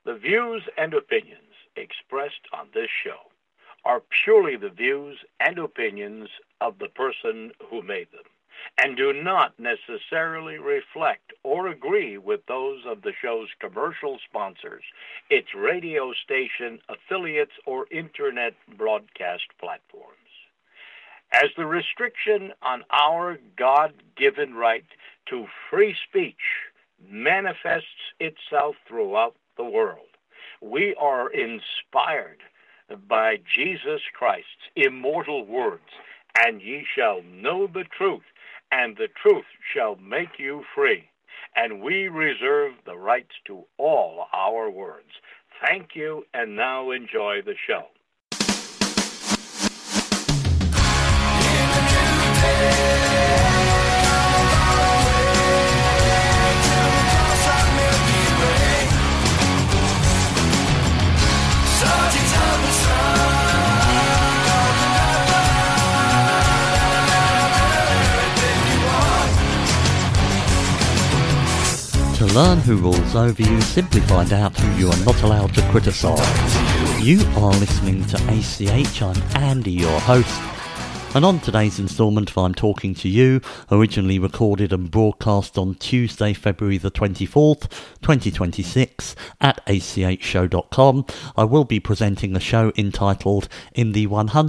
The views and opinions expressed on this show are purely the views and opinions of the person who made them, and do not necessarily reflect or agree with those of the show's commercial sponsors, its radio station, affiliates, or internet broadcast platforms. As the restriction on our God-given right to free speech manifests itself throughout the world, we are inspired by Jesus Christ's immortal words, "And ye shall know the truth, and the truth shall make you free." And we reserve the rights to all our words. Thank you, and now enjoy the show. To learn who rules over you, simply find out who you are not allowed to criticise. You are listening to ACH. I'm Andy, your host. And on today's instalment of I'm Talking to You, originally recorded and broadcast on Tuesday, February the 24th, 2026, at achshow.com, I will be presenting a show entitled In the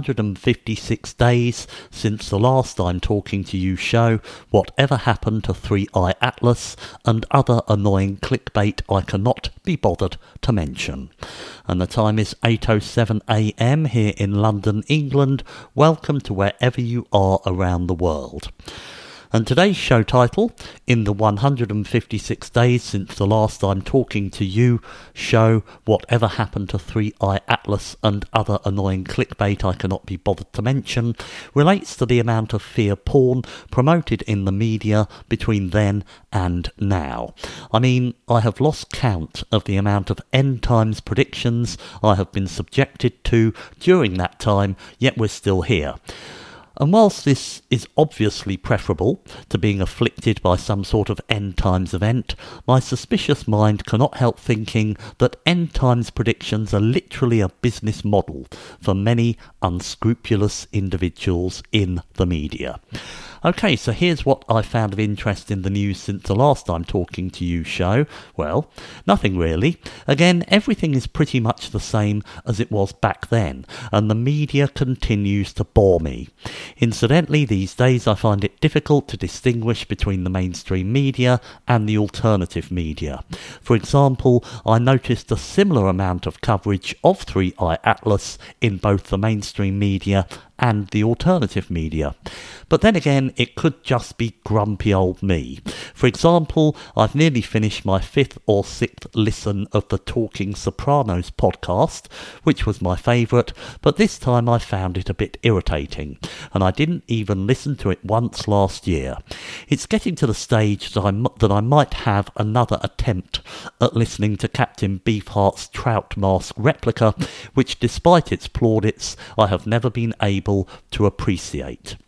156 Days Since the Last I'm Talking to You show, Whatever Happened to 3i Atlas, and Other Annoying Clickbait I Cannot Be Bothered to Mention. And the time is 8:07 a.m. here in London, England. Welcome to wherever you are around the world. And today's show title, In the 156 Days Since the Last I'm Talking to You show, Whatever Happened to 3i Atlas and Other Annoying Clickbait I Cannot Be Bothered to Mention, relates to the amount of fear porn promoted in the media between then and now. I mean, I have lost count of the amount of end times predictions I have been subjected to during that time, yet we're still here. And whilst this is obviously preferable to being afflicted by some sort of end times event, my suspicious mind cannot help thinking that end times predictions are literally a business model for many unscrupulous individuals in the media. Okay, so here's what I found of interest in the news since the last I'm Talking to You show. Well, nothing really. Again, everything is pretty much the same as it was back then, and the media continues to bore me. Incidentally, these days I find it difficult to distinguish between the mainstream media and the alternative media. For example, I noticed a similar amount of coverage of 3i Atlas in both the mainstream media and the alternative media. But then again, it could just be grumpy old me. For example, I've nearly finished my 5th or 6th listen of the Talking Sopranos podcast, which was my favourite, but this time I found it a bit irritating, and I didn't even listen to it once last year. It's getting to the stage that I might have another attempt at listening to Captain Beefheart's Trout Mask replica, which despite its plaudits, I have never been able to appreciate.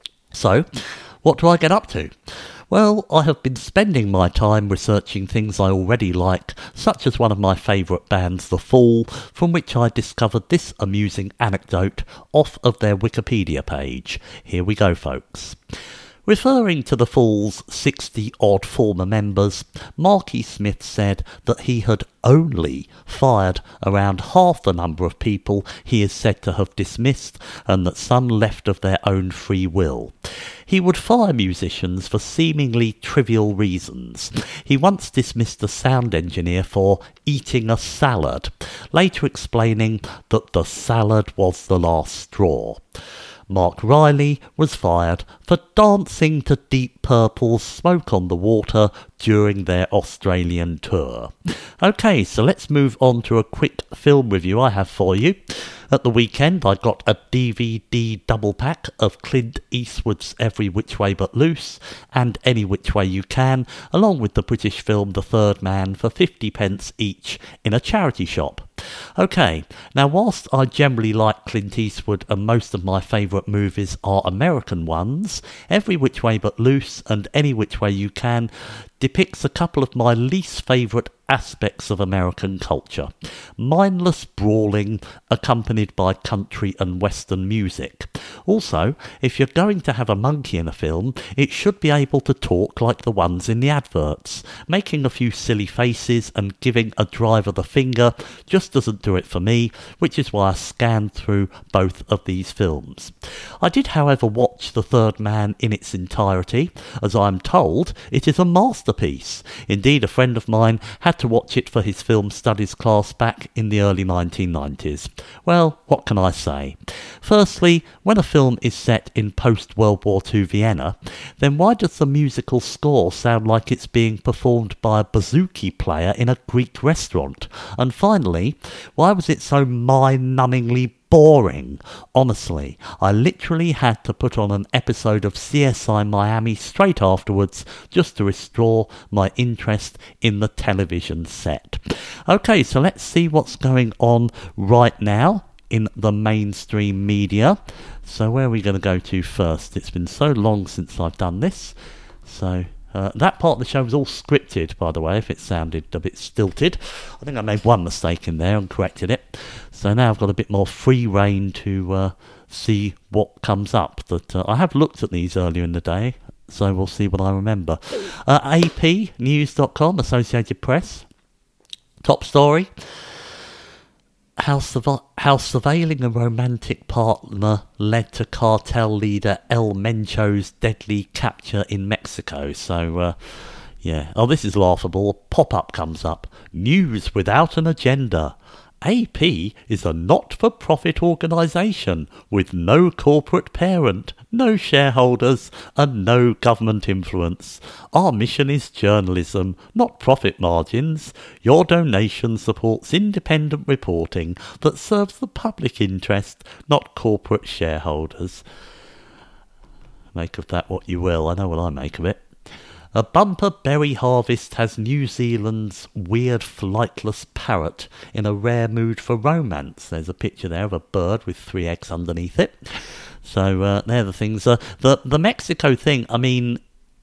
So, what do I get up to? Well, I have been spending my time researching things I already like, such as one of my favourite bands, The Fall, from which I discovered this amusing anecdote off of their Wikipedia page. Here we go, folks. Referring to The Fall's 60-odd former members, Marky Smith said that he had only fired around half the number of people he is said to have dismissed, and that some left of their own free will. He would fire musicians for seemingly trivial reasons. He once dismissed a sound engineer for eating a salad, later explaining that the salad was the last straw. Mark Riley was fired for dancing to Deep Purple's Smoke on the Water during their Australian tour. Okay, so let's move on to a quick film review I have for you. At the weekend, I got a DVD double pack of Clint Eastwood's Every Which Way But Loose and Any Which Way You Can, along with the British film The Third Man for 50 pence each in a charity shop. Okay, now whilst I generally like Clint Eastwood and most of my favourite movies are American ones, Every Which Way But Loose and Any Which Way You Can depicts a couple of my least favourite aspects of American culture. Mindless brawling accompanied by country and western music. Also, if you're going to have a monkey in a film, it should be able to talk like the ones in the adverts. Making a few silly faces and giving a driver the finger just doesn't do it for me, which is why I scanned through both of these films. I did, however, watch The Third Man in its entirety, as I am told it is a masterpiece. Indeed, a friend of mine had to watch it for his film studies class back in the early 1990s. Well, what can I say? Firstly, when a film is set in post-World War II Vienna, then why does the musical score sound like it's being performed by a bouzouki player in a Greek restaurant? And finally, why was it so mind-numbingly boring? Honestly, I literally had to put on an episode of CSI Miami straight afterwards just to restore my interest in the television set. Okay, so let's see what's going on right now in the mainstream media. So where are we going to go to first? It's been so long since I've done this. So that part of the show was all scripted, by the way, if it sounded a bit stilted. I think I made one mistake in there and corrected it. So now I've got a bit more free rein to see what comes up. That I have looked at these earlier in the day, so we'll see what I remember. APnews.com, Associated Press. Top story. How surveilling a romantic partner led to cartel leader El Mencho's deadly capture in Mexico. So, yeah. Oh, this is laughable. A pop-up comes up. News without an agenda. AP is a not-for-profit organisation with no corporate parent, no shareholders and no government influence. Our mission is journalism, not profit margins. Your donation supports independent reporting that serves the public interest, not corporate shareholders. Make of that what you will. I know what I make of it. A bumper berry harvest has New Zealand's weird flightless parrot in a rare mood for romance. There's a picture there of a bird with 3 eggs underneath it. So they're the things. The Mexico thing, I mean,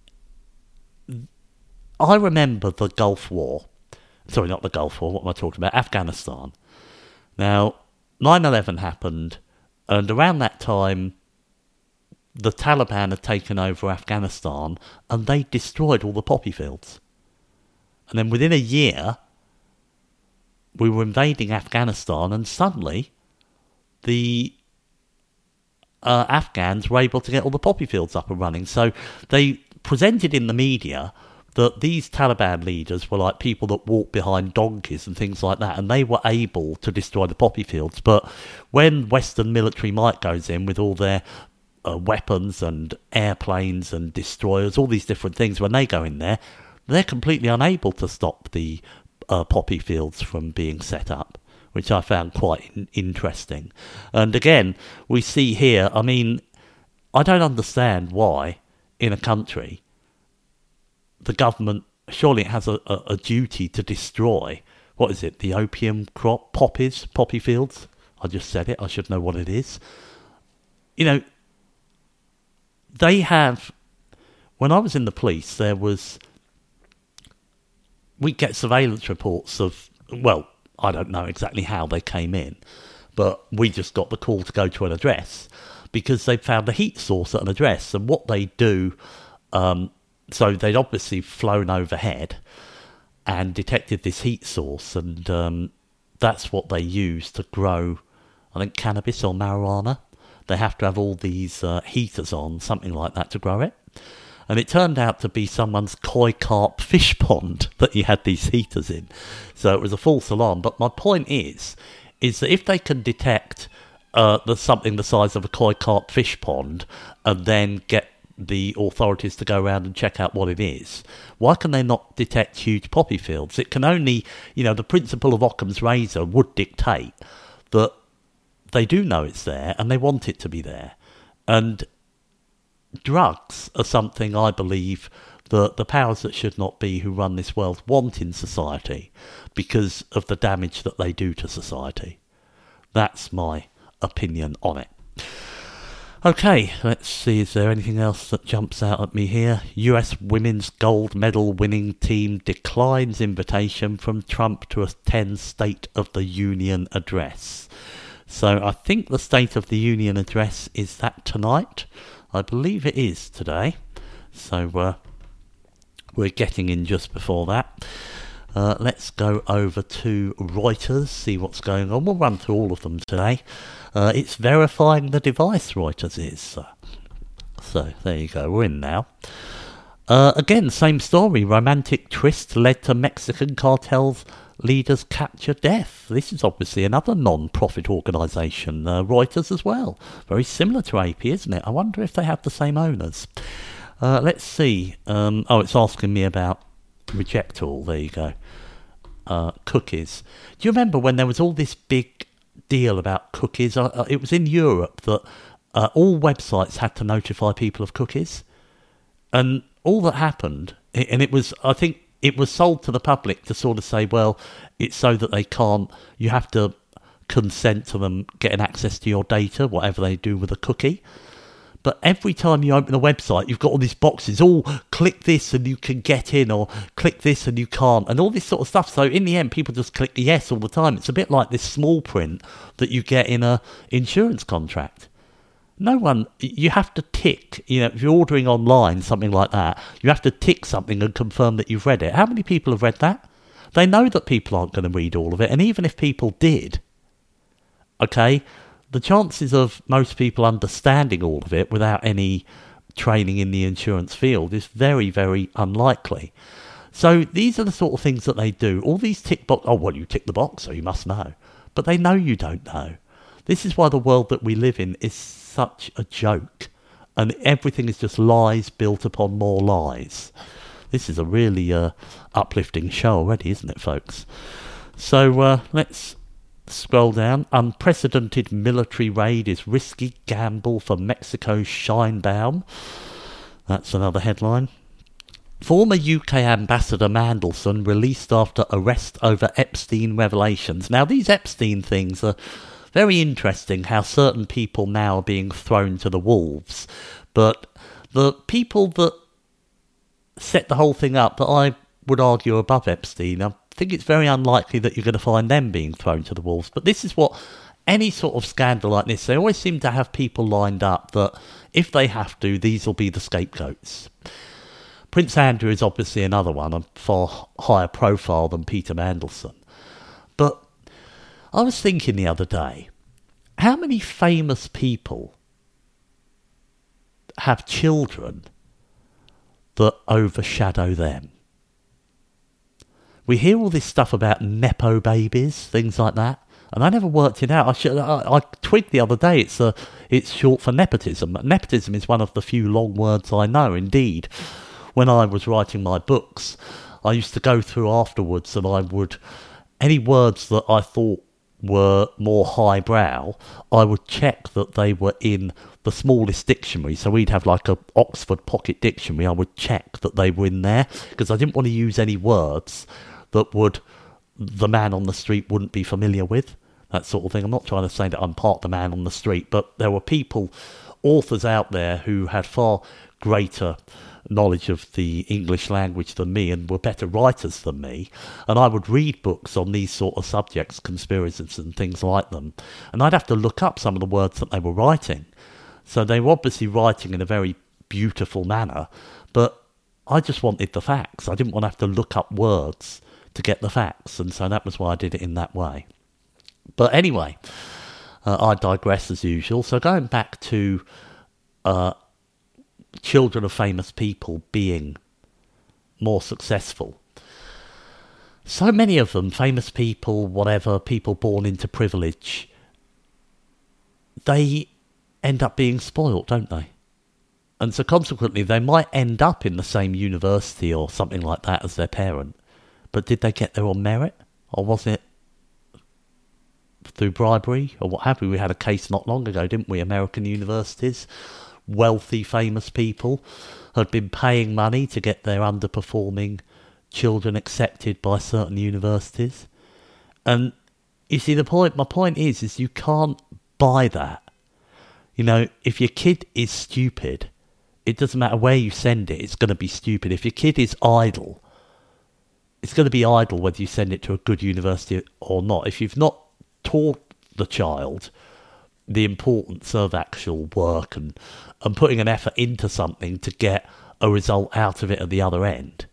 I remember the Gulf War. Sorry, not the Gulf War, what am I talking about? Afghanistan. Now, 9/11 happened, and around that time, the Taliban had taken over Afghanistan and they destroyed all the poppy fields. And then within a year, we were invading Afghanistan and suddenly the Afghans were able to get all the poppy fields up and running. So they presented in the media that these Taliban leaders were like people that walked behind donkeys and things like that, and they were able to destroy the poppy fields. But when Western military might goes in with all their weapons and airplanes and destroyers, all these different things, when they go in there, they're completely unable to stop the poppy fields from being set up, which I found quite interesting. And again, we see here, I mean, I don't understand why in a country the government, surely it has a duty to destroy, what is it, the opium crop, poppy fields? I just said it, I should know what it is. You know, they have, when I was in the police, we'd get surveillance reports of, well, I don't know exactly how they came in, but we just got the call to go to an address because they found a heat source at an address. And what they do, so they'd obviously flown overhead and detected this heat source, and that's what they use to grow, I think, cannabis or marijuana. They have to have all these heaters on, something like that, to grow it. And it turned out to be someone's koi carp fish pond that he had these heaters in. So it was a false alarm. But my point is that if they can detect something the size of a koi carp fish pond and then get the authorities to go around and check out what it is, why can they not detect huge poppy fields? It can only, the principle of Occam's razor would dictate that they do know it's there and they want it to be there. And drugs are something I believe the powers that should not be who run this world want in society because of the damage that they do to society. That's my opinion on it. Okay, let's see, is there anything else that jumps out at me here? US women's gold medal winning team declines invitation from Trump to attend State of the Union address. So I think the State of the Union address is that tonight. I believe it is today. So we're getting in just before that. Let's go over to Reuters, see what's going on. We'll run through all of them today. It's verifying the device, Reuters is. So there you go, we're in now. Again, same story. Romantic tryst led to Mexican cartels leaders capture death. This is obviously another non-profit organisation. Reuters as well. Very similar to AP, isn't it? I wonder if they have the same owners. Let's see. It's asking me about Rejectall. There you go. Cookies. Do you remember when there was all this big deal about cookies? It was in Europe that all websites had to notify people of cookies. And all that happened, and it was, I think, it was sold to the public to sort of say, well, it's so that they can't, you have to consent to them getting access to your data, whatever they do with a cookie. But every time you open a website, you've got all these boxes, click this and you can get in, or click this and you can't, and all this sort of stuff. So in the end, people just click yes all the time. It's a bit like this small print that you get in a insurance contract. No one, you have to tick, if you're ordering online, something like that, you have to tick something and confirm that you've read it. How many people have read that? They know that people aren't going to read all of it, and even if people did, okay, the chances of most people understanding all of it without any training in the insurance field is very, very unlikely. So these are the sort of things that they do. All these tick box, you tick the box, so you must know. But they know you don't know. This is why the world that we live in is such a joke. And everything is just lies built upon more lies. This is a really uplifting show already, isn't it, folks? So let's scroll down. Unprecedented military raid is risky gamble for Mexico's Scheinbaum. That's another headline. Former UK Ambassador Mandelson released after arrest over Epstein revelations. Now, these Epstein things are very interesting, how certain people now are being thrown to the wolves. But the people that set the whole thing up, that I would argue above Epstein, I think it's very unlikely that you're going to find them being thrown to the wolves. But this is what, any sort of scandal like this, they always seem to have people lined up that, if they have to, these will be the scapegoats. Prince Andrew is obviously another one, a far higher profile than Peter Mandelson. But I was thinking the other day, how many famous people have children that overshadow them? We hear all this stuff about Nepo babies, things like that, and I never worked it out. I twigged the other day, it's short for nepotism. Nepotism is one of the few long words I know. Indeed, when I was writing my books, I used to go through afterwards and I would, any words that I thought were more highbrow, I would check that they were in the smallest dictionary. So we'd have like a Oxford Pocket Dictionary. I would check that they were in there because I didn't want to use any words that the man on the street wouldn't be familiar with, that sort of thing. I'm not trying to say that I'm part of the man on the street, but there were people, authors out there who had far greater knowledge of the English language than me and were better writers than me, and I would read books on these sort of subjects, conspiracies and things like them, and I'd have to look up some of the words that they were writing. So they were obviously writing in a very beautiful manner, but I just wanted the facts. I didn't want to have to look up words to get the facts, and so that was why I did it in that way. But anyway, I digress as usual. So going back to children of famous people being more successful. So many of them, famous people, whatever, people born into privilege, they end up being spoilt, don't they? And so consequently, they might end up in the same university or something like that as their parent. But did they get there on merit? Or was it through bribery or what have you? We had a case not long ago, didn't we? American universities, wealthy, famous people had been paying money to get their underperforming children accepted by certain universities. And you see, my point is you can't buy that. You know, if your kid is stupid, it doesn't matter where you send it, it's going to be stupid. If your kid is idle, it's going to be idle whether you send it to a good university or not. If you've not taught the child the importance of actual work and putting an effort into something to get a result out of it at the other end,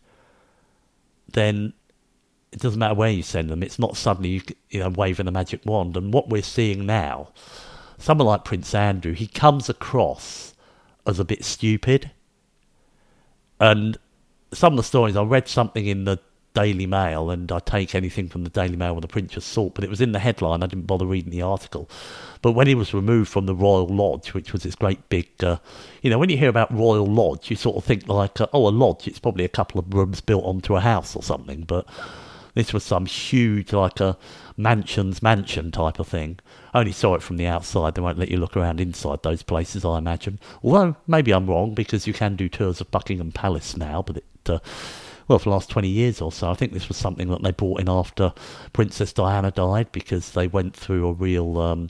then it doesn't matter where you send them. It's not suddenly you know waving a magic wand. And what we're seeing now, someone like Prince Andrew, he comes across as a bit stupid. And some of the stories, I read something in the Daily Mail, and I take anything from the Daily Mail with a pinch of salt, but it was in the headline. I didn't bother reading the article. But when he was removed from the Royal Lodge, which was this great big, when you hear about Royal Lodge, you sort of think like, a lodge, it's probably a couple of rooms built onto a house or something. But this was some huge, like a mansion type of thing. I only saw it from the outside. They won't let you look around inside those places, I imagine. Although, maybe I'm wrong, because you can do tours of Buckingham Palace now, but for the last 20 years or so, I think this was something that they brought in after Princess Diana died, because they went through a real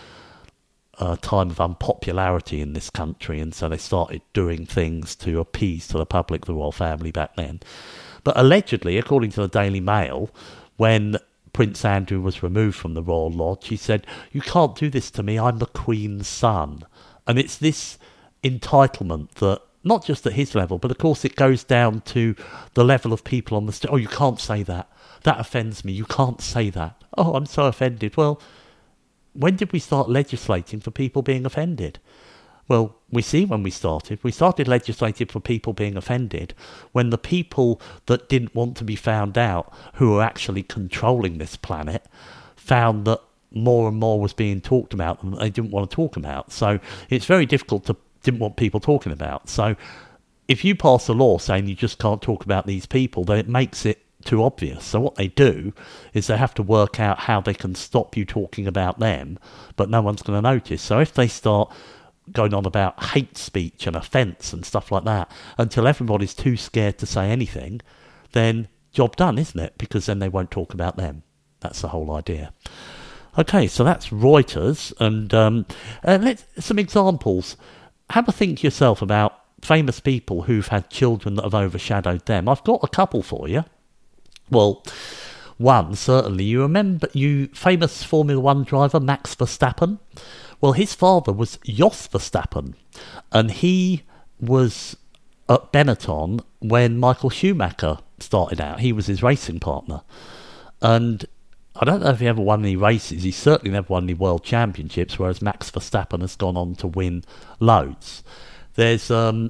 time of unpopularity in this country, and so they started doing things to appease to the public, the royal family back then. But allegedly, according to the Daily Mail, when Prince Andrew was removed from the Royal Lodge, he said, "You can't do this to me, I'm the Queen's son." And it's this entitlement that, not just at his level, but of course it goes down to the level of people on the street. "Oh, you can't say that. That offends me. You can't say that. Oh, I'm so offended." Well, when did we start legislating for people being offended? Well, we see when we started. We started legislating for people being offended when the people that didn't want to be found out, who were actually controlling this planet, found that more and more was being talked about and they didn't want to talk about. So it's very difficult to didn't want people talking about. So if you pass a law saying you just can't talk about these people, then it makes it too obvious. So what they do is they have to work out how they can stop you talking about them, but no one's going to notice. So if they start going on about hate speech and offence and stuff like that until everybody's too scared to say anything, then job done, isn't it? Because then they won't talk about them. That's the whole idea. Okay, so that's Reuters, and let's some examples. Have a think yourself about famous people who've had children that have overshadowed them. I've got a couple for you. Well, one, certainly. You remember famous Formula One driver Max Verstappen? Well, his father was Jos Verstappen, and he was at Benetton when Michael Schumacher started out. He was his racing partner. And I don't know if he ever won any races. He certainly never won any world championships, whereas Max Verstappen has gone on to win loads. There's a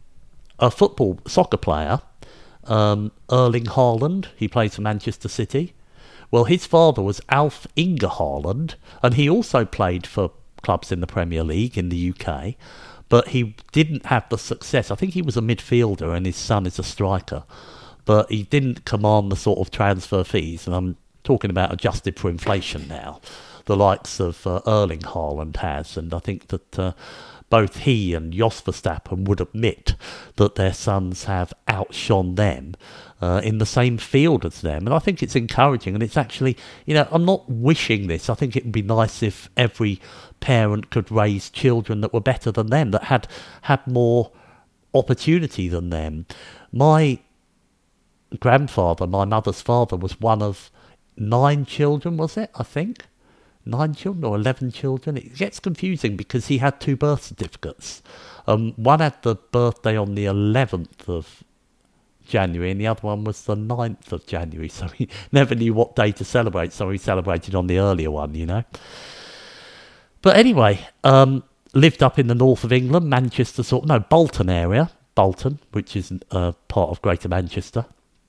soccer player, Erling Haaland. He plays for Manchester City. Well, his father was Alf Inge Haaland, and he also played for clubs in the Premier League in the UK, but he didn't have the success. I think he was a midfielder and his son is a striker, but he didn't command the sort of transfer fees, and I'm talking about adjusted for inflation now, the likes of Erling Haaland has. And I think that both he and Jos Verstappen would admit that their sons have outshone them in the same field as them. And I think it's encouraging, and it's actually, I'm not wishing this. I think it would be nice if every parent could raise children that were better than them, that had more opportunity than them. My grandfather, my mother's father, was one of 9 children, was it? I think 9 children or 11 children. It gets confusing because he had 2 birth certificates. One had the birthday on the 11th of January and the other one was the 9th of January, so he never knew what day to celebrate, so he celebrated on the earlier one, But anyway, lived up in the north of England, Manchester, Bolton area, which is part of Greater Manchester.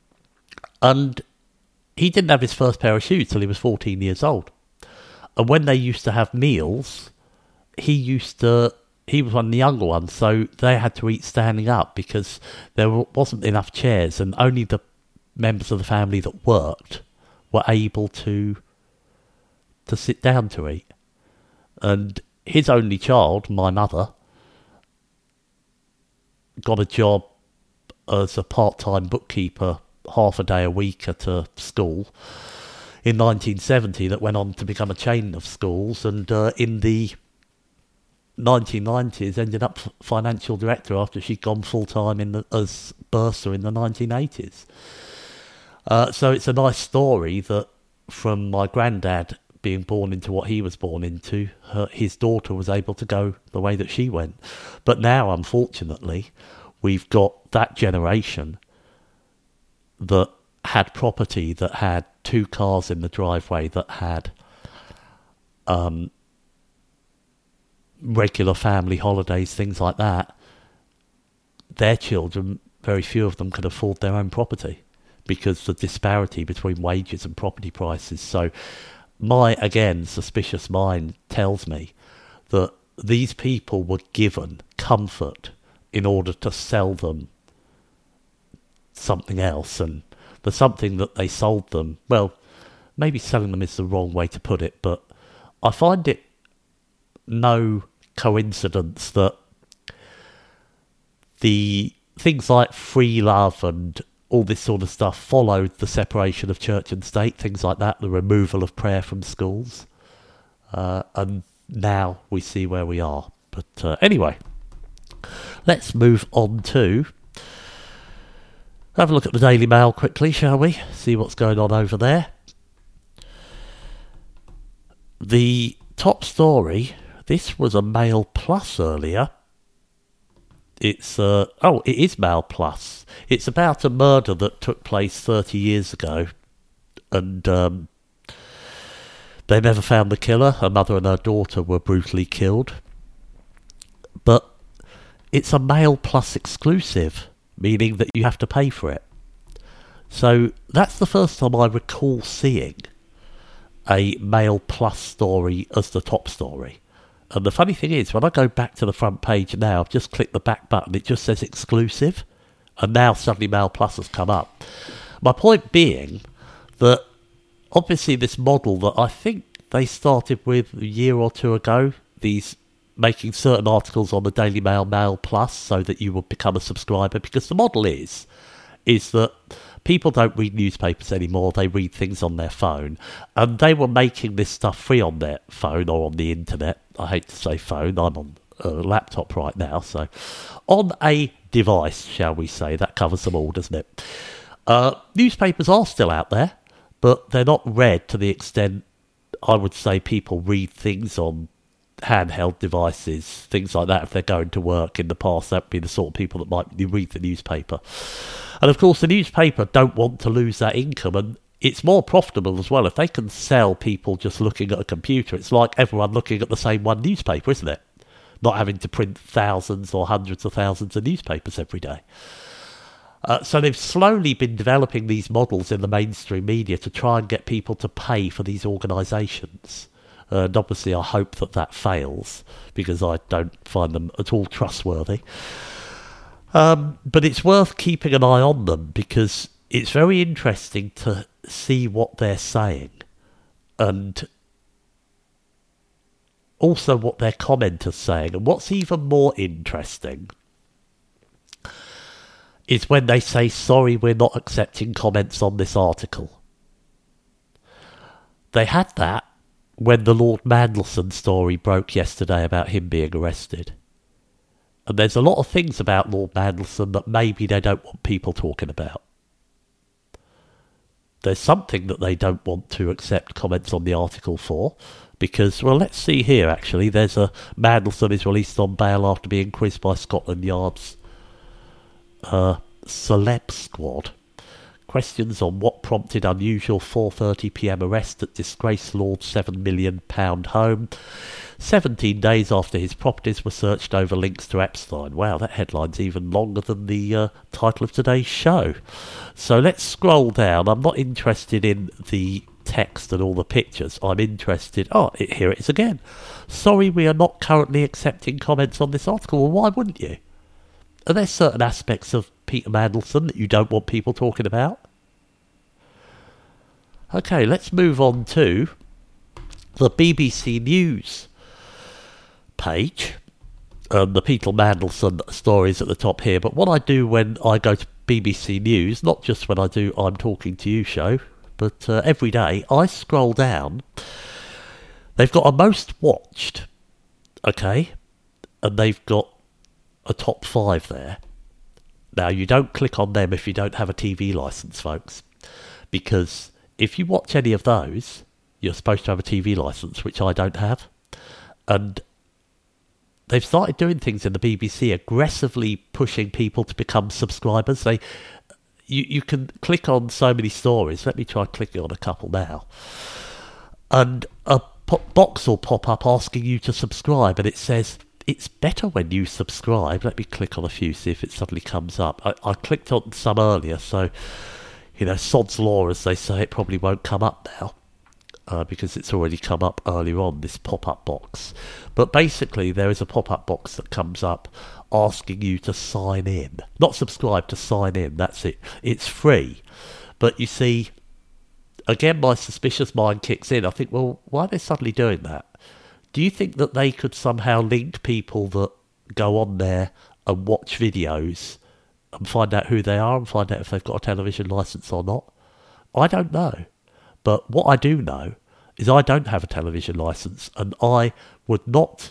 And he didn't have his first pair of shoes till he was 14 years old. And when they used to have meals, he was one of the younger ones, so they had to eat standing up because there wasn't enough chairs, and only the members of the family that worked were able to sit down to eat. And his only child, my mother, got a job as a part-time bookkeeper half a day a week at a school in 1970 that went on to become a chain of schools, and in the 1990s ended up financial director after she'd gone full-time as bursar in the 1980s. So it's a nice story that from my granddad being born into what he was born into, his daughter was able to go the way that she went. But now, unfortunately, we've got that generation that had property, that had 2 cars in the driveway, that had regular family holidays, things like that. Their children, very few of them can afford their own property because the disparity between wages and property prices. So my, again, suspicious mind tells me that these people were given comfort in order to sell them something else, and the something that they sold them, well, maybe selling them is the wrong way to put it, but I find it no coincidence that the things like free love and all this sort of stuff followed the separation of church and state, things like that, the removal of prayer from schools, and now we see where we are. But anyway, let's move on to have a look at the Daily Mail quickly, shall we? See what's going on over there. The top story, this was a Mail Plus earlier. It's, it is Mail Plus. It's about a murder that took place 30 years ago. And they never found the killer. Her mother and her daughter were brutally killed. But it's a Mail Plus exclusive, meaning that you have to pay for it. So that's the first time I recall seeing a Mail Plus story as the top story. And the funny thing is, when I go back to the front page now, I've just clicked the back button, it just says exclusive, and now suddenly Mail Plus has come up. My point being that obviously this model that I think they started with a year or two ago, these making certain articles on the Daily Mail Mail Plus so that you would become a subscriber, because the model is that people don't read newspapers anymore, they read things on their phone, and they were making this stuff free on their phone or on the internet. I hate to say phone, I'm on a laptop right now, so on a device, shall we say. That covers them all, doesn't it? Newspapers are still out there, but they're not read to the extent I would say people read things on handheld devices, things like that. If they're going to work, in the past, that would be the sort of people that might read the newspaper. And of course, the newspaper don't want to lose that income, and it's more profitable as well. If they can sell people just looking at a computer, it's like everyone looking at the same one newspaper, isn't it? Not having to print thousands or hundreds of thousands of newspapers every day. So they've slowly been developing these models in the mainstream media to try and get people to pay for these organisations. And obviously I hope that fails, because I don't find them at all trustworthy. But it's worth keeping an eye on them, because it's very interesting to see what they're saying, and also what their commenters saying. And what's even more interesting is when they say, sorry, we're not accepting comments on this article. They had that when the Lord Mandelson story broke yesterday about him being arrested. And there's a lot of things about Lord Mandelson that maybe they don't want people talking about. There's something that they don't want to accept comments on the article for, because, well, let's see here, actually. There's a Mandelson is released on bail after being quizzed by Scotland Yard's Celeb Squad. Questions on what prompted unusual 4:30pm arrest at disgraced Lord's £7 million home. 17 days after his properties were searched over links to Epstein. Wow, that headline's even longer than the title of today's show. So let's scroll down. I'm not interested in the text and all the pictures. I'm interested... here it is again. Sorry, we are not currently accepting comments on this article. Well, why wouldn't you? Are there certain aspects of Peter Mandelson that you don't want people talking about? Okay, let's move on to the BBC News page. The Peter Mandelson story is at the top here, but what I do when I go to BBC News, not just when I do I'm Talking to You show, but every day I scroll down. They've got a most watched, okay, and they've got a top 5 there. Now, you don't click on them if you don't have a TV licence, folks, because if you watch any of those, you're supposed to have a TV licence, which I don't have. And they've started doing things in the BBC, aggressively pushing people to become subscribers. You can click on so many stories. Let me try clicking on a couple now. And a box will pop up asking you to subscribe, and it says, it's better when you subscribe. Let me click on a few, see if it suddenly comes up. I clicked on some earlier, so, sod's law, as they say, it probably won't come up now. Because it's already come up earlier on, this pop-up box. But basically, there is a pop-up box that comes up asking you to sign in. Not subscribe, to sign in, that's it. It's free. But you see, again, my suspicious mind kicks in. I think, well, why are they suddenly doing that? Do you think that they could somehow link people that go on there and watch videos and find out who they are and find out if they've got a television licence or not? I don't know. But what I do know is I don't have a television licence, and I would not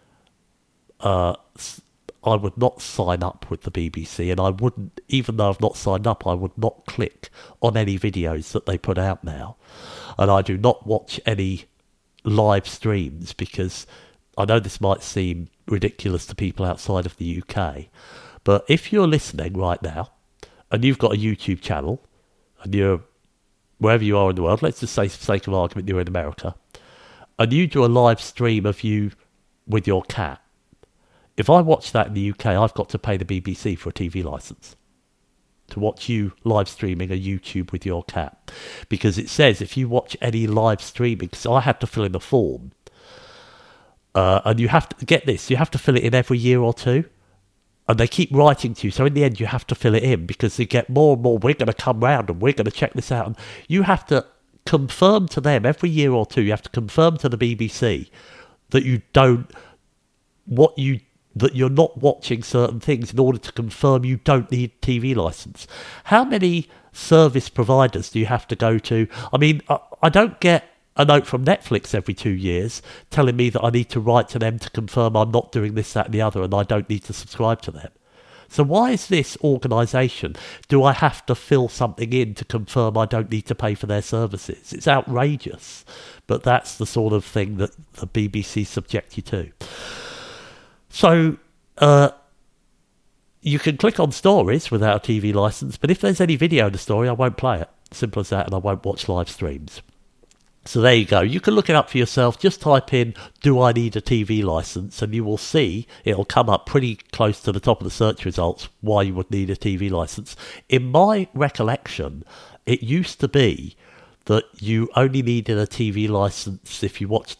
sign up with the BBC, and I wouldn't, even though I've not signed up, I would not click on any videos that they put out now. And I do not watch any live streams, because I know this might seem ridiculous to people outside of the UK, but if you're listening right now and you've got a YouTube channel and you're wherever you are in the world, let's just say for the sake of argument you're in America, and you do a live stream of you with your cat, if I watch that in the UK, I've got to pay the BBC for a TV licence to watch you live streaming a YouTube with your cat. Because it says if you watch any live streaming, because I had to fill in a form, and you have to, get this, you have to fill it in every year or two, and they keep writing to you, so in the end you have to fill it in, because they get more and more, we're going to come round and we're going to check this out, and you have to confirm to them every year or two, you have to confirm to the BBC that that you're not watching certain things in order to confirm you don't need a TV licence. How many service providers do you have to go to? I mean, I don't get a note from Netflix every 2 years telling me that I need to write to them to confirm I'm not doing this, that and the other, and I don't need to subscribe to them. So why is this organisation, do I have to fill something in to confirm I don't need to pay for their services? It's outrageous. But that's the sort of thing that the BBC subject you to. So, you can click on stories without a TV licence, but if there's any video in the story, I won't play it. Simple as that, and I won't watch live streams. So there you go. You can look it up for yourself. Just type in, do I need a TV licence? And you will see it'll come up pretty close to the top of the search results why you would need a TV licence. In my recollection, it used to be that you only needed a TV licence if you watched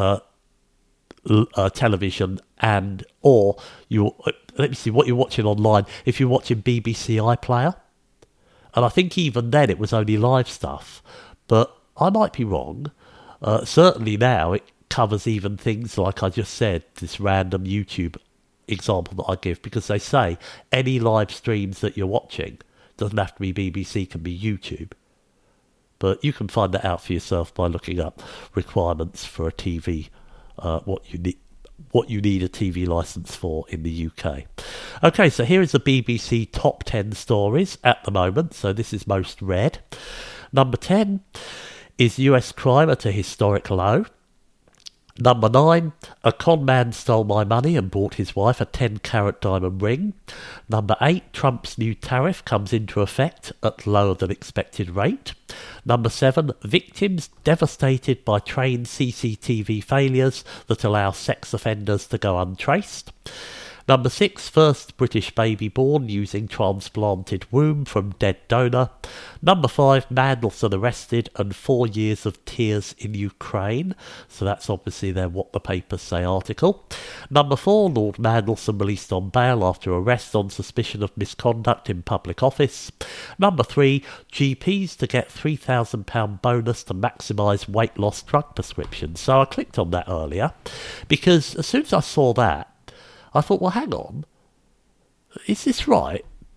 television or you, let me see, what you're watching online, if you're watching BBC iPlayer. And I think even then it was only live stuff. But I might be wrong. Certainly now it covers even things like I just said, this random YouTube example that I give, because they say any live streams that you're watching, doesn't have to be BBC, can be YouTube. But you can find that out for yourself by looking up requirements for a TV, what you need a TV licence for in the UK. Okay, so here is the BBC top 10 stories at the moment. So this is most read. Number 10 is US crime at a historic low. Number 9, a con man stole my money and bought his wife a 10-carat diamond ring. Number 8, Trump's new tariff comes into effect at lower than expected rate. Number 7, victims devastated by train CCTV failures that allow sex offenders to go untraced. Number 6, first British baby born using transplanted womb from dead donor. Number 5, Mandelson arrested and 4 years of tears in Ukraine. So that's obviously their What the Papers Say article. Number 4, Lord Mandelson released on bail after arrest on suspicion of misconduct in public office. Number 3, GPs to get £3,000 bonus to maximise weight loss drug prescriptions. So I clicked on that earlier because as soon as I saw that, I thought, well, hang on, is this right?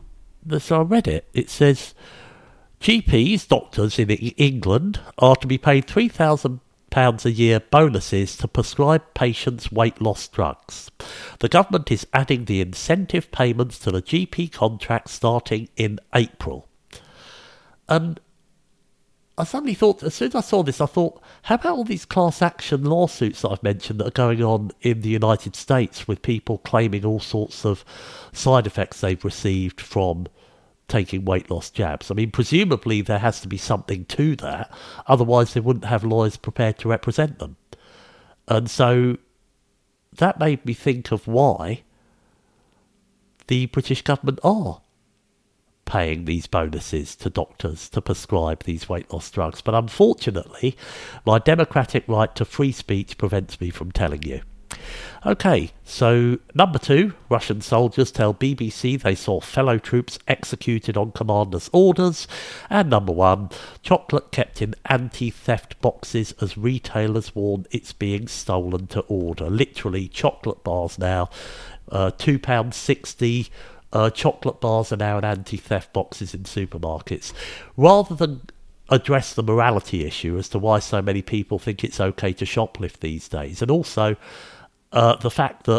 so I read it. It says GPs, doctors in England, are to be paid £3,000 a year bonuses to prescribe patients weight loss drugs. The government is adding the incentive payments to the GP contract starting in April. And I suddenly thought, as soon as I saw this, I thought, how about all these class action lawsuits that I've mentioned that are going on in the United States with people claiming all sorts of side effects they've received from taking weight loss jabs? I mean, presumably there has to be something to that, otherwise they wouldn't have lawyers prepared to represent them. And so that made me think of why the British government are paying these bonuses to doctors to prescribe these weight loss drugs. But unfortunately, my democratic right to free speech prevents me from telling you. Okay, so number 2, Russian soldiers tell BBC they saw fellow troops executed on commander's orders. And number 1, chocolate kept in anti-theft boxes as retailers warn it's being stolen to order. Literally, chocolate bars now, £2.60. Chocolate bars are now in anti-theft boxes in supermarkets. Rather than address the morality issue as to why so many people think it's okay to shoplift these days, and also the fact that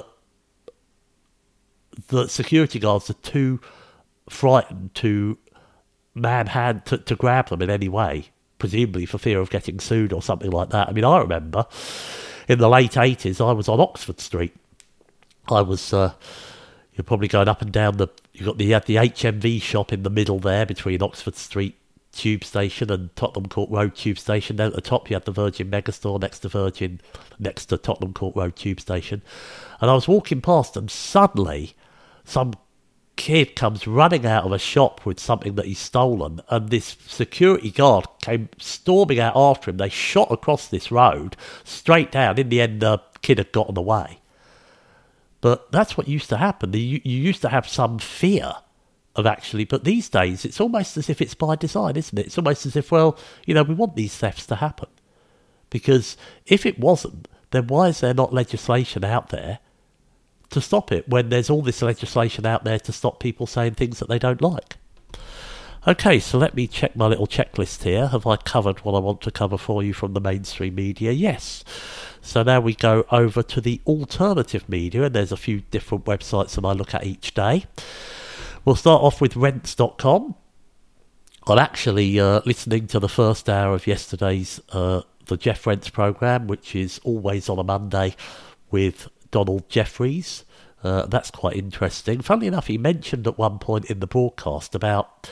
the security guards are too frightened to to grab them in any way, presumably for fear of getting sued or something like that. I mean, I remember in the late 80s, I was on Oxford Street. I was... You're probably going up and down you had the HMV shop in the middle there between Oxford Street Tube Station and Tottenham Court Road Tube Station. Then at the top you had the Virgin Megastore next to Tottenham Court Road Tube Station. And I was walking past and suddenly some kid comes running out of a shop with something that he's stolen, and this security guard came storming out after him. They shot across this road straight down. In the end, the kid had gotten away. But that's what used to happen. You used to have some fear of actually... But these days, it's almost as if it's by design, isn't it? It's almost as if, well, we want these thefts to happen. Because if it wasn't, then why is there not legislation out there to stop it when there's all this legislation out there to stop people saying things that they don't like? Okay, so let me check my little checklist here. Have I covered what I want to cover for you from the mainstream media? Yes. So now we go over to the alternative media, and there's a few different websites that I look at each day. We'll start off with Rents.com. I'm actually listening to the first hour of yesterday's the Jeff Rents programme, which is always on a Monday with Donald Jeffries. That's quite interesting. Funnily enough, he mentioned at one point in the broadcast about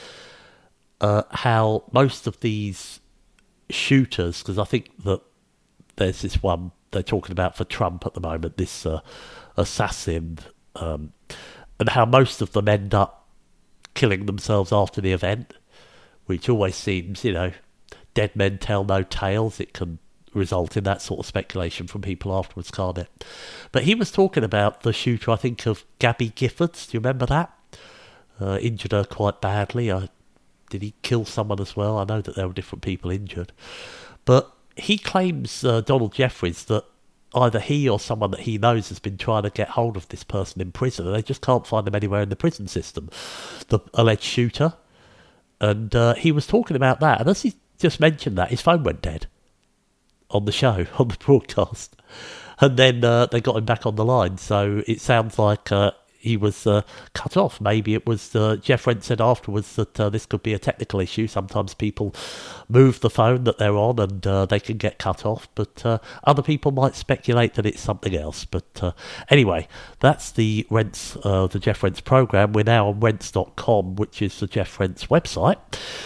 how most of these shooters, because I think that there's this one they're talking about for Trump at the moment, this assassin, and how most of them end up killing themselves after the event, which always seems, dead men tell no tales. It can result in that sort of speculation from people afterwards, can't it? But he was talking about the shooter, I think, of Gabby Giffords. Do you remember that? Injured her quite badly. Did he kill someone as well? I know that there were different people injured. But he claims, Donald Jeffries, that either he or someone that he knows has been trying to get hold of this person in prison, and they just can't find them anywhere in the prison system, the alleged shooter. And he was talking about that, and as he just mentioned that, his phone went dead on the show, on the broadcast. And then they got him back on the line, so it sounds like he was cut off. Maybe it was, Jeff Rent said afterwards that this could be a technical issue. Sometimes people move the phone that they're on and they can get cut off, but other people might speculate that it's something else. But anyway, that's the Rents, the Jeff Rents programme. We're now on Rents.com, which is the Jeff Rents website.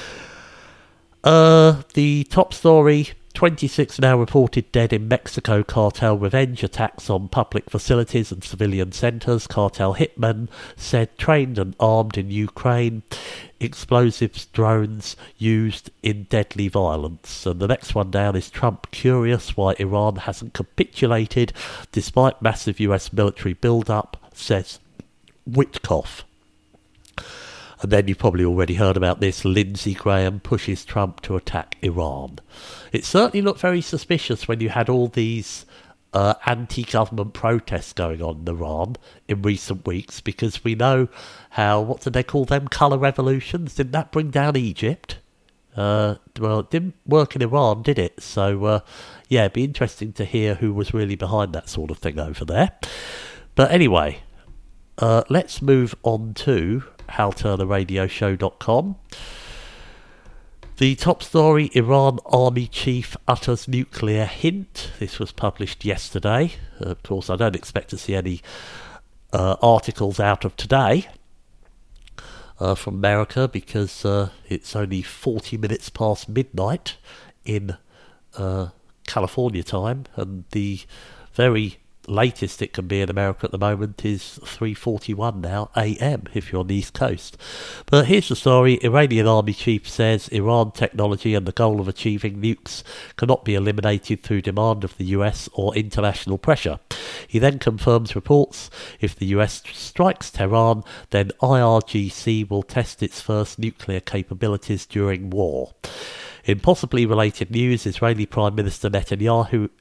The top story: 26 now reported dead in Mexico cartel revenge attacks on public facilities and civilian centres. Cartel hitmen said trained and armed in Ukraine. Explosives drones used in deadly violence. And the next one down is Trump curious why Iran hasn't capitulated despite massive US military build-up, says Witkoff. And then you've probably already heard about this. Lindsey Graham pushes Trump to attack Iran. It certainly looked very suspicious when you had all these anti-government protests going on in Iran in recent weeks, because we know how, what did they call them, colour revolutions? Didn't that bring down Egypt? Well, it didn't work in Iran, did it? So, yeah, it'd be interesting to hear who was really behind that sort of thing over there. But anyway, let's move on to HalTurnerRadioShow.com. The top story, Iran Army Chief utters nuclear hint. This was published yesterday. Of course, I don't expect to see any articles out of today from America, because it's only 40 minutes past midnight in California time, and the very latest it can be in America at the moment is 3:41 now AM if you're on the East Coast. But here's the story. Iranian army chief says Iran technology and the goal of achieving nukes cannot be eliminated through demand of the US or international pressure. He then confirms reports if the US strikes Tehran, then IRGC will test its first nuclear capabilities during war. In possibly related news, Israeli Prime Minister Netanyahu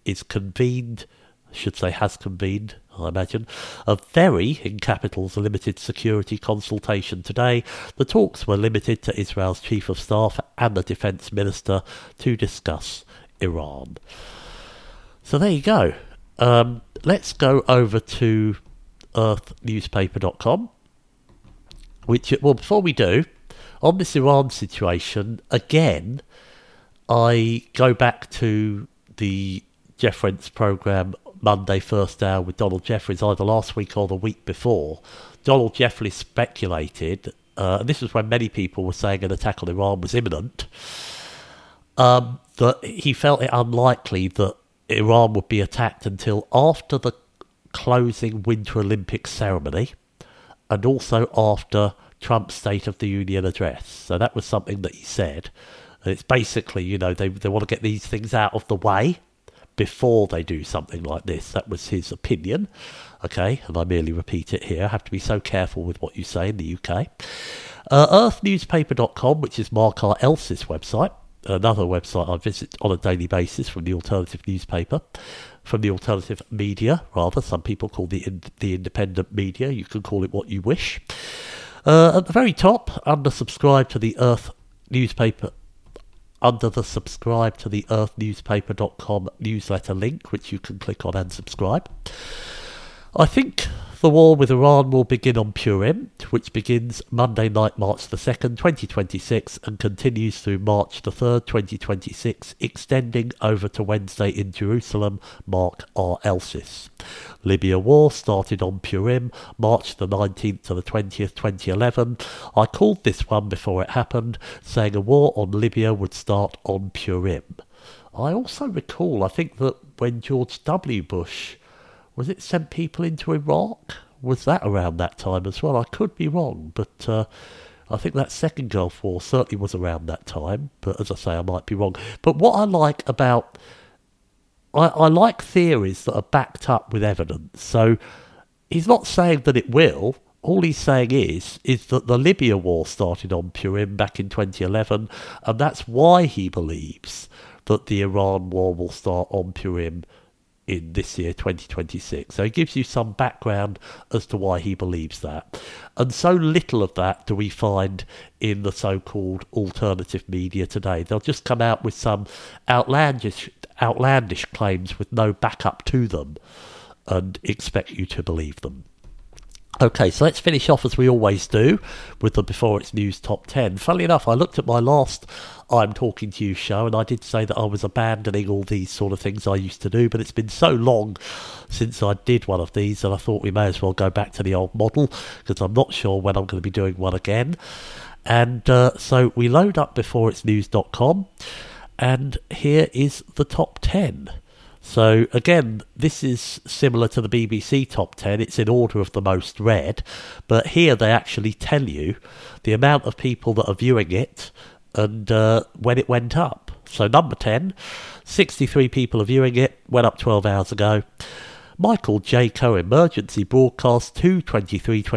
has convened, I imagine, a very, in capitals, a limited security consultation today. The talks were limited to Israel's Chief of Staff and the Defence Minister to discuss Iran. So there you go. Let's go over to earthnewspaper.com, before we do, on this Iran situation, again, I go back to the Jeff Rense programme Monday First Hour with Donald Jeffries, either last week or the week before. Donald Jeffries speculated, and this was when many people were saying an attack on Iran was imminent, that he felt it unlikely that Iran would be attacked until after the closing Winter Olympics ceremony and also after Trump's State of the Union address. So that was something that he said. And it's basically, they want to get these things out of the way before they do something like this. That was his opinion, okay, and I merely repeat it here. I have to be so careful with what you say in the UK. Earthnewspaper.com, which is Mark R. Elsis' website, another website I visit on a daily basis from the alternative newspaper, from the alternative media, rather. Some people call the independent media. You can call it what you wish. At the very top, under subscribe to the Earth newspaper, under the subscribe to the earthnewspaper.com newsletter link, which you can click on and subscribe. I think the war with Iran will begin on Purim, which begins Monday night, March the 2nd, 2026, and continues through March the 3rd, 2026, extending over to Wednesday in Jerusalem. Mark R. Elsis. Libya war started on Purim, March the 19th to the 20th, 2011. I called this one before it happened, saying a war on Libya would start on Purim. I also recall, I think that when George W. Bush, was it sent people into Iraq? Was that around that time as well? I could be wrong, but I think that second Gulf War certainly was around that time. But as I say, I might be wrong. But what I like about... I like theories that are backed up with evidence. So he's not saying that it will. All he's saying is that the Libya war started on Purim back in 2011, and that's why he believes that the Iran war will start on Purim in this year, 2026. So he gives you some background as to why he believes that. And so little of that do we find in the so-called alternative media today. They'll just come out with some outlandish claims with no backup to them and expect you to believe them. Okay, so let's finish off as we always do with the Before It's News Top 10. Funnily enough, I looked at my last I'm Talking to You show, and I did say that I was abandoning all these sort of things I used to do, but it's been so long since I did one of these that I thought we may as well go back to the old model, because I'm not sure when I'm going to be doing one again. And so we load up beforeitsnews.com, and here is the top 10. So again, this is similar to the BBC Top 10. It's in order of the most read, but here they actually tell you the amount of people that are viewing it and when it went up. So number 10, 63 people are viewing it, went up 12 hours ago. Michael J. Coe emergency broadcast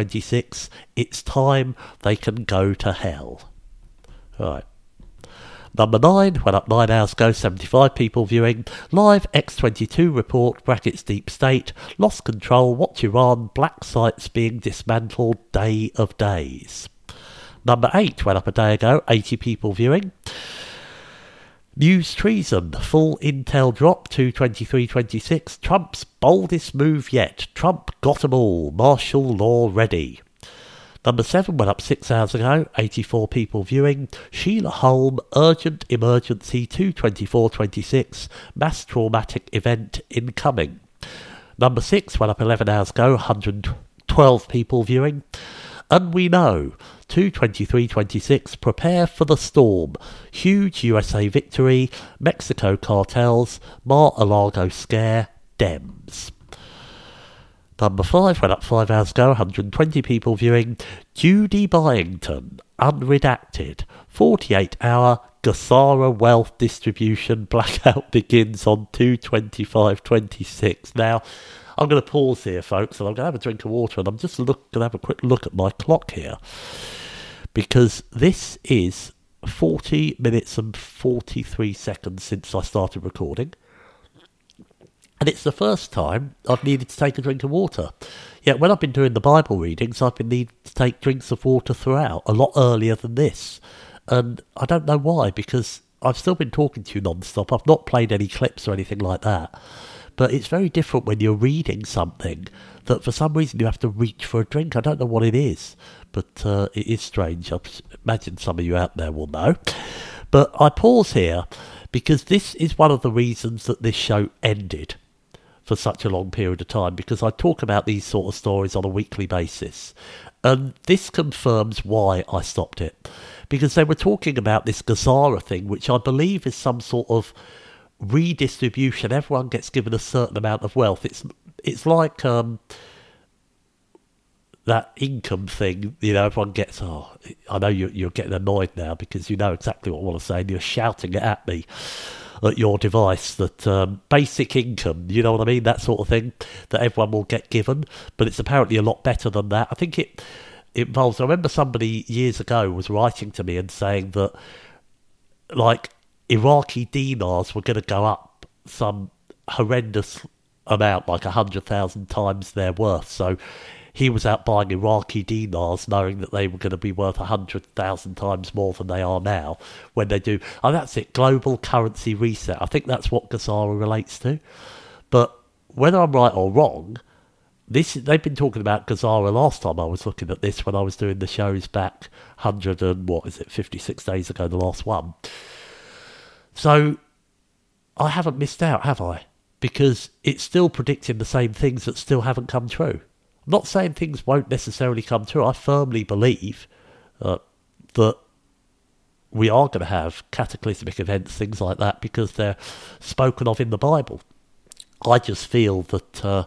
2:23:26. It's time they can go to hell. All right. Number 9 went up 9 hours ago, 75 people viewing. Live X22 report, brackets deep state, lost control, watch Iran, black sites being dismantled, day of days. Number 8 went up a day ago, 80 people viewing. News treason, full intel drop to 2326, Trump's boldest move yet, Trump got 'em all, martial law ready. Number 7 went up 6 hours ago, 84 people viewing. Sheila Holm, urgent emergency to 2426, mass traumatic event incoming. Number 6 went up 11 hours ago, 112 people viewing. And we know, 22326, prepare for the storm. Huge USA victory, Mexico cartels, Mar-a-Lago scare, Dems. Number 5 went up 5 hours ago, 120 people viewing. Judy Byington, unredacted, 48-hour Gasara wealth distribution blackout begins on 2/25/26. Now, I'm going to pause here, folks, and I'm going to have a drink of water, and I'm just going to have a quick look at my clock here, because this is 40 minutes and 43 seconds since I started recording, and it's the first time I've needed to take a drink of water. Yet when I've been doing the Bible readings, I've been needing to take drinks of water throughout, a lot earlier than this, and I don't know why, because I've still been talking to you non-stop. I've not played any clips or anything like that. But it's very different when you're reading something that for some reason you have to reach for a drink. I don't know what it is, but it is strange. I imagine some of you out there will know. But I pause here because this is one of the reasons that this show ended for such a long period of time, because I talk about these sort of stories on a weekly basis. And this confirms why I stopped it. Because they were talking about this Gazara thing, which I believe is some sort of redistribution. Everyone gets given a certain amount of wealth. It's like that income thing, you know, everyone gets, I know you're getting annoyed now because you know exactly what I want to say and you're shouting it at me at your device, that basic income, you know what I mean, that sort of thing that everyone will get given, but it's apparently a lot better than that. I think it involves, I remember somebody years ago was writing to me and saying that, like, Iraqi dinars were going to go up some horrendous amount, like 100,000 times their worth. So he was out buying Iraqi dinars knowing that they were going to be worth 100,000 times more than they are now when they do. Oh, that's it, global currency reset. I think that's what Gazara relates to. But whether I'm right or wrong, they've been talking about Gazara last time I was looking at this, when I was doing the shows back 56 days ago, the last one. So I haven't missed out, have I? Because it's still predicting the same things that still haven't come true. I'm not saying things won't necessarily come true. I firmly believe that we are going to have cataclysmic events, things like that, because they're spoken of in the Bible. I just feel that,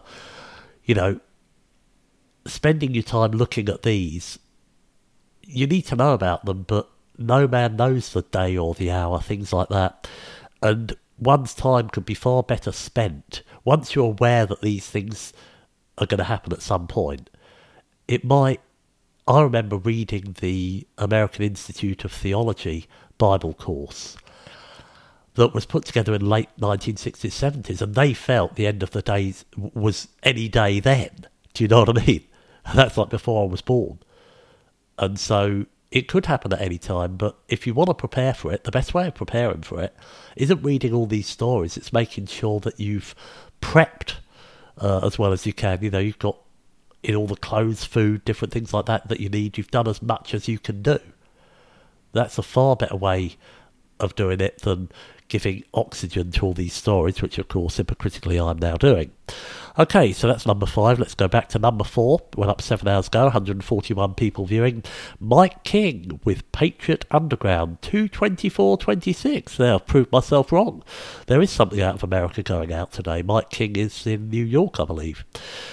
spending your time looking at these, you need to know about them, but no man knows the day or the hour, things like that. And one's time could be far better spent. Once you're aware that these things are going to happen at some point, it might... I remember reading the American Institute of Theology Bible course that was put together in late 1960s, 70s, and they felt the end of the days was any day then. Do you know what I mean? That's like before I was born. And so it could happen at any time, but if you want to prepare for it, the best way of preparing for it isn't reading all these stories. It's making sure that you've prepped as well as you can. You know, you've got in all the clothes, food, different things like that you need. You've done as much as you can do. That's a far better way of doing it than giving oxygen to all these stories, which of course hypocritically I'm now doing. Okay, so that's number 5. Let's go back to number 4. Went up 7 hours ago, 141 people viewing. Mike King with Patriot Underground, 2/24/26. There, I've proved myself wrong. There is something out of America going out today. Mike King is in New York, I believe.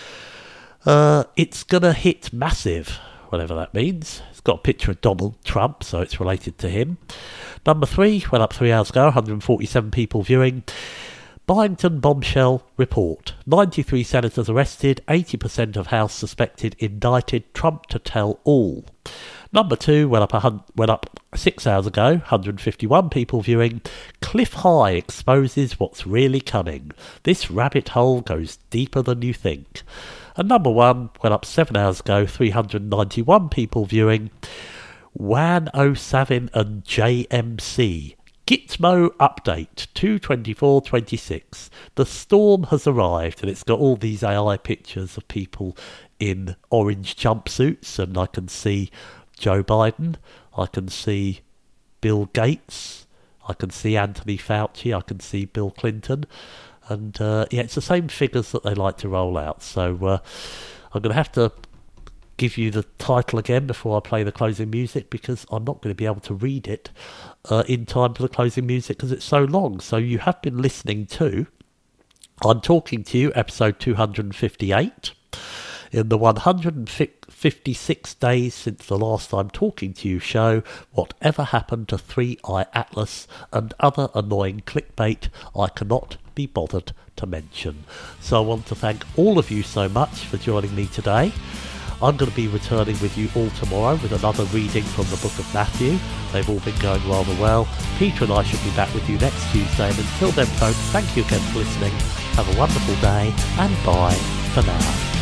It's gonna hit massive, whatever that means. It's got a picture of Donald Trump, so it's related to him. Number 3 went up 3 hours ago, 147 people viewing. Byington bombshell report. 93 senators arrested, 80% of House suspected indicted, Trump to tell all. Number 2 went up 6 hours ago, 151 people viewing. Cliff High exposes what's really coming. This rabbit hole goes deeper than you think. And number 1 went up 7 hours ago, 391 people viewing. Wan O'Savin and JMC. Gitmo update 2/24/26. The storm has arrived, and it's got all these AI pictures of people in orange jumpsuits, and I can see Joe Biden, I can see Bill Gates, I can see Anthony Fauci, I can see Bill Clinton, and it's the same figures that they like to roll out. So I'm going to have to give you the title again before I play the closing music, because I'm not going to be able to read it in time for the closing music because it's so long. So you have been listening to I'm Talking to You, episode 258. In the 156 days since the last time Talking to You show, whatever happened to 3i Atlas and other annoying clickbait I cannot be bothered to mention. So I want to thank all of you so much for joining me today. I'm going to be returning with you all tomorrow with another reading from the book of Matthew. They've all been going rather well. Peter and I should be back with you next Tuesday. And until then, folks, thank you again for listening. Have a wonderful day, and bye for now.